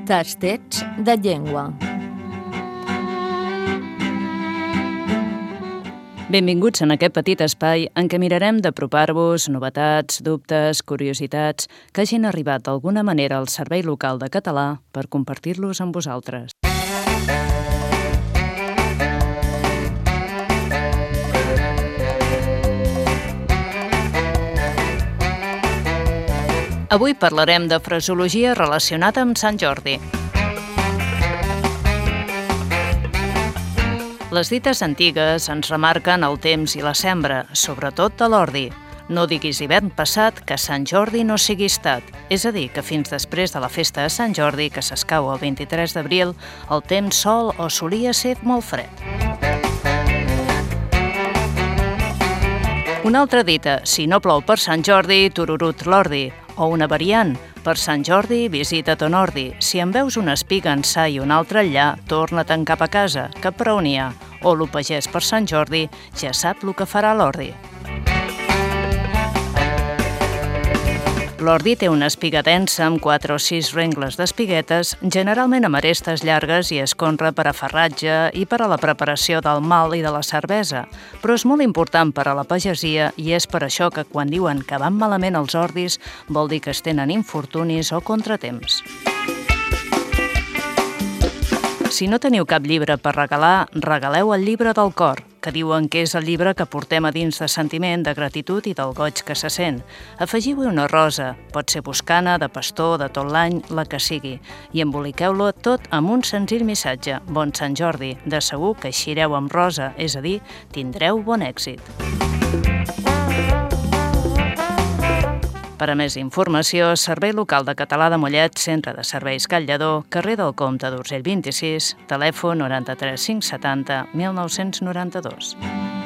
Tastets de llengua. Benvinguts en aquest petit espai en què mirarem d'apropar-vos novetats, dubtes, curiositats que hagin arribat d'alguna manera al Servei Local de Català per compartir-los amb vosaltres. Avui parlarem de fraseologia relacionada amb Sant Jordi. Les dites antigues ens remarquen el temps i la sembra, sobretot de l'ordi. No diguis hivern passat que Sant Jordi no sigui estat, és a dir, que fins després de la festa de Sant Jordi, que s'escau el 23 d'abril, el temps sol o solia ser molt fred. Una altra dita, si no plou per Sant Jordi, tururut l'ordi, o una variant, per Sant Jordi visita ton ordi, si en veus una espiga en sa i una altra enllà, torna-te'n cap a casa, que prou n'hi ha, o lo pagès per Sant Jordi ja sap lo que farà l'ordi. L'ordi té una espiga densa amb 4 o 6 rengles d'espiguetes, generalment amb arestes llargues i es conra per a farratge i per a la preparació del mal i de la cervesa, però és molt important per a la pagesia i és per això que quan diuen que van malament els ordis vol dir que es tenen infortunis o contratemps. Si no teniu cap llibre per regalar, regaleu el llibre del cor, que diuen que és el llibre que portem a dins de sentiment, de gratitud i del goig que se sent. Afegiu-hi una rosa, pot ser boscana, de pastor, de tot l'any, la que sigui, i emboliqueu-lo tot amb un senzill missatge. Bon Sant Jordi, de segur que eixireu amb rosa, és a dir, tindreu bon èxit. Per a més informació, Servei Local de Català de Mollet, Centre de Serveis Call Lledó, carrer del Comte d'Urgell 26, telèfon 93 570 1992.